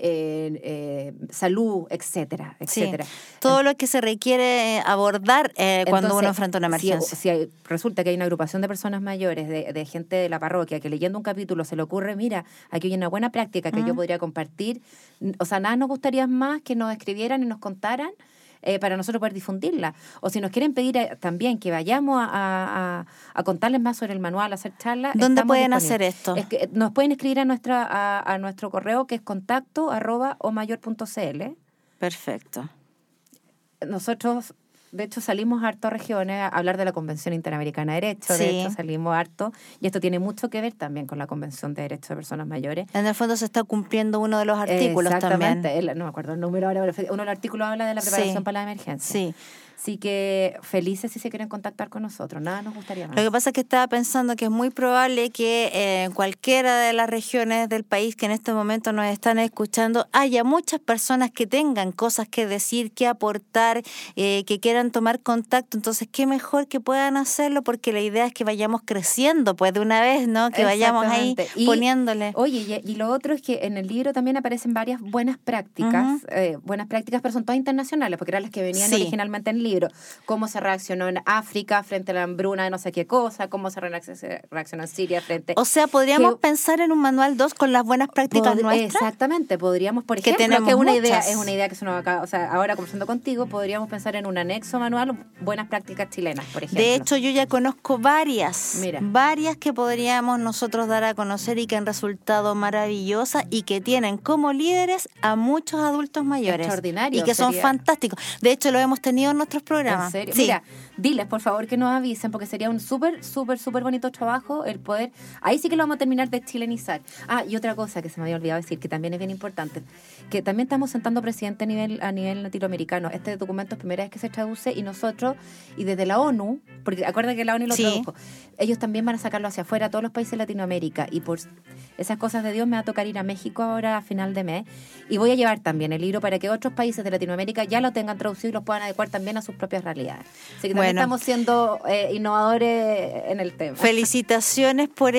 salud, etcétera. Todo lo que se requiere abordar cuando uno enfrenta una emergencia. Si resulta que hay una agrupación de personas mayores, de gente de la parroquia, que leyendo un capítulo se le ocurre, mira, aquí hay una buena práctica que yo podría compartir, o sea, nada nos gustaría más que nos escribieran y nos contaran, para nosotros poder difundirla. O si nos quieren pedir también que vayamos a contarles más sobre el manual, a hacer charlas. ¿Dónde pueden hacer esto? Nos pueden escribir a nuestro correo, que es contacto@omayor.cl. Perfecto. Nosotros, de hecho, salimos harto a regiones a hablar de la Convención Interamericana de Derechos. Sí. De hecho, salimos harto. Y esto tiene mucho que ver también con la Convención de Derechos de Personas Mayores. En el fondo se está cumpliendo uno de los artículos Exactamente. también. No me acuerdo el número ahora, pero uno de los artículos habla de la preparación Sí. para la emergencia. Sí. Así que felices si se quieren contactar con nosotros. Nada nos gustaría más. Lo que pasa es que estaba pensando que es muy probable que en cualquiera de las regiones del país que en este momento nos están escuchando haya muchas personas que tengan cosas que decir, que aportar, que quieran tomar contacto. Entonces, qué mejor que puedan hacerlo, porque la idea es que vayamos creciendo pues de una vez, ¿no? Que vayamos ahí Exactamente. poniéndole. Oye, y lo otro es que en el libro también aparecen varias buenas prácticas, pero son todas internacionales, porque eran las que venían Sí. originalmente en el libro. Cómo se reaccionó en África frente a la hambruna de no sé qué cosa, cómo se reaccionó en Siria frente... O sea, podríamos que- pensar en un manual 2 con las buenas prácticas nuestras. Exactamente, podríamos, por Que ejemplo, tenemos que es una muchas. idea que se nos acaba, o sea, ahora conversando contigo, podríamos pensar en un anexo manual, buenas prácticas chilenas, por ejemplo. De hecho, yo ya conozco varias que podríamos nosotros dar a conocer y que han resultado maravillosas y que tienen como líderes a muchos adultos mayores. Extraordinario, Y que son sería. fantásticos. De hecho, lo hemos tenido en nuestros programas. ¿En serio? Sí. Mira, diles por favor que nos avisen, porque sería un súper bonito trabajo el poder. Ahí sí que lo vamos a terminar de chilenizar. Ah, y otra cosa que se me había olvidado decir, que también es bien importante, que también estamos sentando presidente a nivel latinoamericano. Este documento es primera vez que se traduce y nosotros, y desde la ONU, porque acuerda que la ONU lo Sí. tradujo, ellos también van a sacarlo hacia afuera a todos los países de Latinoamérica, y por esas cosas de Dios me va a tocar ir a México ahora a final de mes, y voy a llevar también el libro para que otros países de Latinoamérica ya lo tengan traducido y los puedan adecuar también a sus propias realidades. Así que también Bueno. estamos siendo innovadores en el tema. Felicitaciones por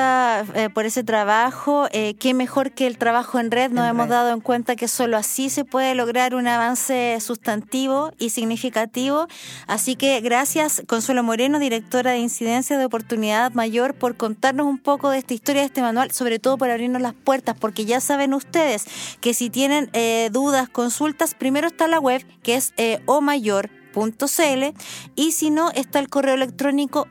ese trabajo. Qué mejor que el trabajo en red. Nos En hemos red. dado en cuenta que solo así se puede lograr un avance sustantivo y significativo. Así que gracias, Consuelo Moreno, directora de Incidencia de Oportunidad Mayor, por contarnos un poco de esta historia, de este manual, sobre todo por abrirnos las puertas, porque ya saben ustedes que si tienen dudas, consultas, primero está la web, que es omayor.cl, y si no, está el correo electrónico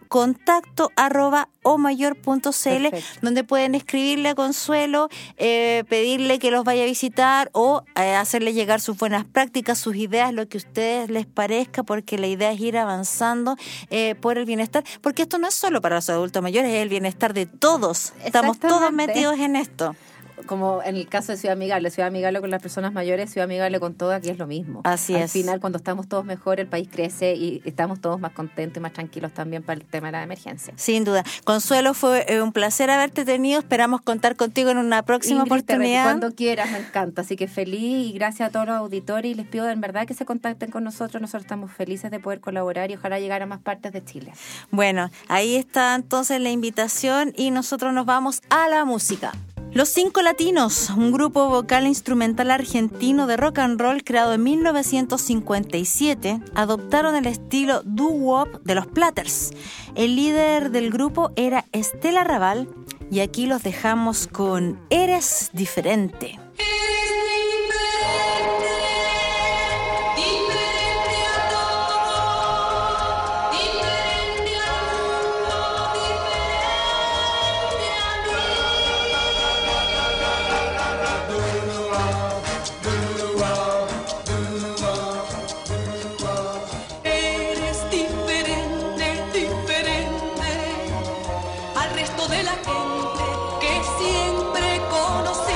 contacto@omayor.cl, Perfecto. donde pueden escribirle a Consuelo, pedirle que los vaya a visitar o hacerle llegar sus buenas prácticas, sus ideas, lo que a ustedes les parezca, porque la idea es ir avanzando por el bienestar, porque esto no es solo para los adultos mayores, es el bienestar de todos. Estamos todos Exactamente. metidos en esto. Como en el caso de Ciudad Amigable con las personas mayores, Ciudad Amigable con todo, aquí es lo mismo. Así Al es. final, cuando estamos todos mejor, el país crece y estamos todos más contentos y más tranquilos también para el tema de la emergencia. Sin duda. Consuelo, fue un placer haberte tenido. Esperamos contar contigo en una próxima Ingrid, te oportunidad. cuando quieras, me encanta. Así que feliz y gracias a todos los auditores y les pido en verdad que se contacten con nosotros. Nosotros estamos felices de poder colaborar y ojalá llegar a más partes de Chile. Bueno, ahí está entonces la invitación y nosotros nos vamos a la música. Los Cinco Latinos, un grupo vocal e instrumental argentino de rock and roll creado en 1957, adoptaron el estilo doo-wop de los Platters. El líder del grupo era Estela Raval y aquí los dejamos con Eres Diferente. Eres diferente, diferente al resto de la gente que siempre conocí.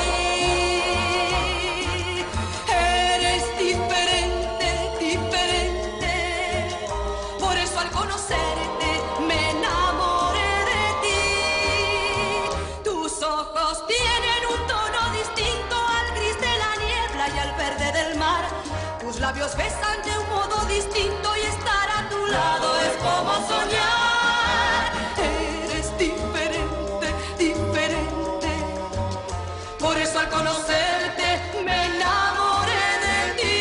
Eres diferente, diferente, por eso al conocerte me enamoré de ti. Tus ojos tienen un tono distinto al gris de la niebla y al verde del mar. Tus labios besan de un modo distinto y estar a tu lado es como soñar. Eres diferente, diferente. Por eso al conocerte me enamoré de ti.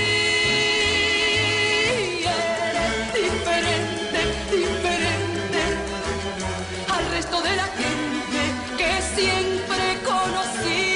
Eres diferente, diferente al resto de la gente que siempre conocí.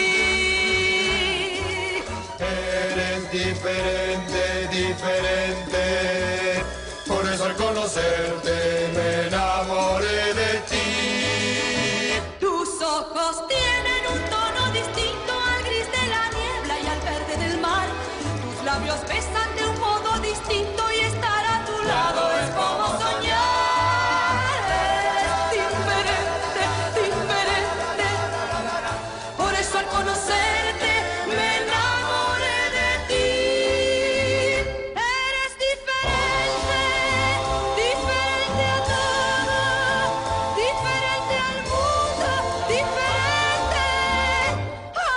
Eres diferente, diferente. Por eso al conocerte me enamoré de ti. Tus ojos tienen un tono distinto al gris de la niebla y al verde del mar. Tus labios labios besan de un modo distinto y estar a tu lado es como soñar. Es diferente, diferente. Por eso al conocerte me enamoré de ti. Eres diferente, diferente a todo, diferente al mundo, diferente a mí.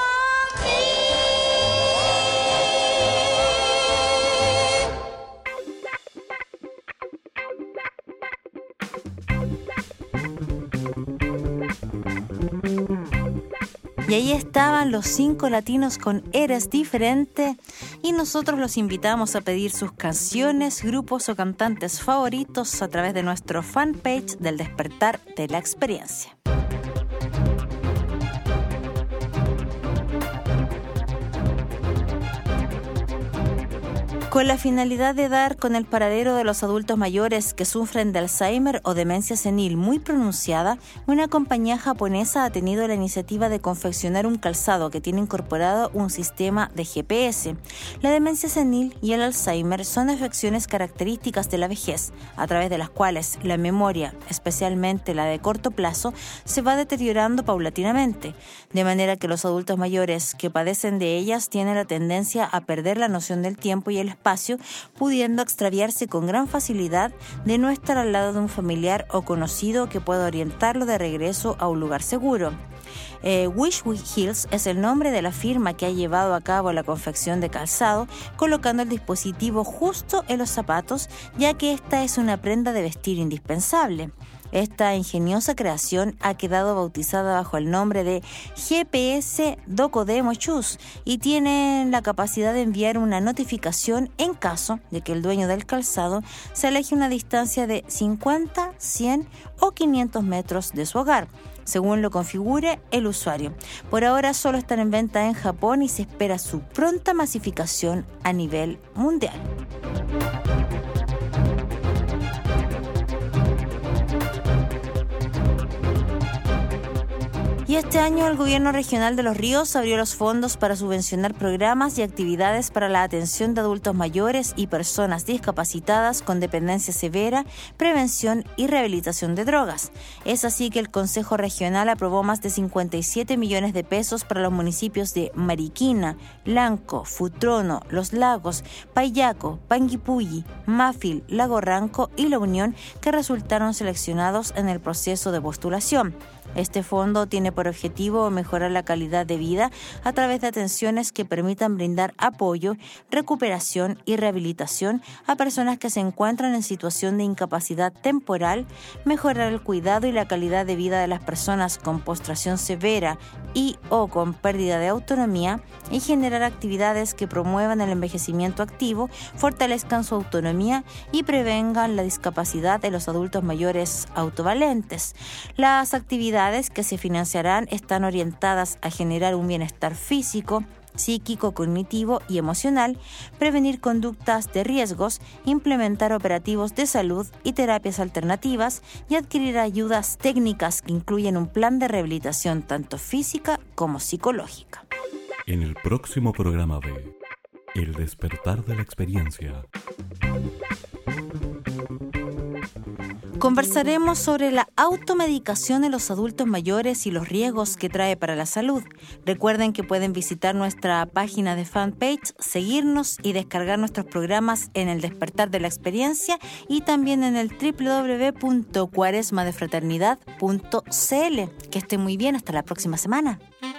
Y ahí estaban los 5 latinos con Eres Diferente, y nosotros los invitamos a pedir sus canciones, grupos o cantantes favoritos a través de nuestro fanpage del Despertar de la Experiencia. Con la finalidad de dar con el paradero de los adultos mayores que sufren de Alzheimer o demencia senil muy pronunciada, una compañía japonesa ha tenido la iniciativa de confeccionar un calzado que tiene incorporado un sistema de GPS. La demencia senil y el Alzheimer son afecciones características de la vejez, a través de las cuales la memoria, especialmente la de corto plazo, se va deteriorando paulatinamente, de manera que los adultos mayores que padecen de ellas tienen la tendencia a perder la noción del tiempo y el espacio, pudiendo extraviarse con gran facilidad de no estar al lado de un familiar o conocido que pueda orientarlo de regreso a un lugar seguro. Wish Heels es el nombre de la firma que ha llevado a cabo la confección de calzado, colocando el dispositivo justo en los zapatos, ya que esta es una prenda de vestir indispensable. Esta ingeniosa creación ha quedado bautizada bajo el nombre de GPS Dokodemo Shoes y tiene la capacidad de enviar una notificación en caso de que el dueño del calzado se aleje una distancia de 50, 100 o 500 metros de su hogar, según lo configure el usuario. Por ahora solo están en venta en Japón y se espera su pronta masificación a nivel mundial. Y este año el Gobierno Regional de Los Ríos abrió los fondos para subvencionar programas y actividades para la atención de adultos mayores y personas discapacitadas con dependencia severa, prevención y rehabilitación de drogas. Es así que el Consejo Regional aprobó más de 57 millones de pesos para los municipios de Mariquina, Lanco, Futrono, Los Lagos, Payaco, Panguipulli, Mafil, Lago Ranco y La Unión, que resultaron seleccionados en el proceso de postulación. Este fondo tiene por objetivo mejorar la calidad de vida a través de atenciones que permitan brindar apoyo, recuperación y rehabilitación a personas que se encuentran en situación de incapacidad temporal, mejorar el cuidado y la calidad de vida de las personas con postración severa y o con pérdida de autonomía, y generar actividades que promuevan el envejecimiento activo, fortalezcan su autonomía y prevengan la discapacidad de los adultos mayores autovalentes. Las actividades que se financiarán están orientadas a generar un bienestar físico, psíquico, cognitivo y emocional, prevenir conductas de riesgos, implementar operativos de salud y terapias alternativas y adquirir ayudas técnicas que incluyen un plan de rehabilitación tanto física como psicológica. En el próximo programa de El Despertar de la Experiencia, conversaremos sobre la automedicación en los adultos mayores y los riesgos que trae para la salud. Recuerden que pueden visitar nuestra página de fanpage, seguirnos y descargar nuestros programas en el Despertar de la Experiencia y también en el www.cuaresmadefraternidad.cl. Que estén muy bien, hasta la próxima semana.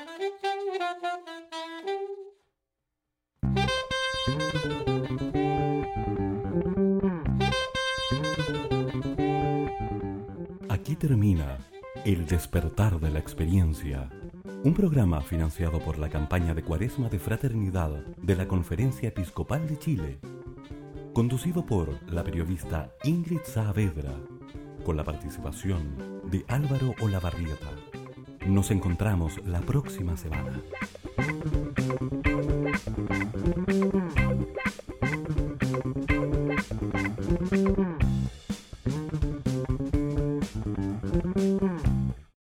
aquí termina El Despertar de la Experiencia, un programa financiado por la campaña de Cuaresma de Fraternidad de la Conferencia Episcopal de Chile, conducido por la periodista Ingrid Saavedra, con la participación de Álvaro Olavarrieta. Nos encontramos la próxima semana.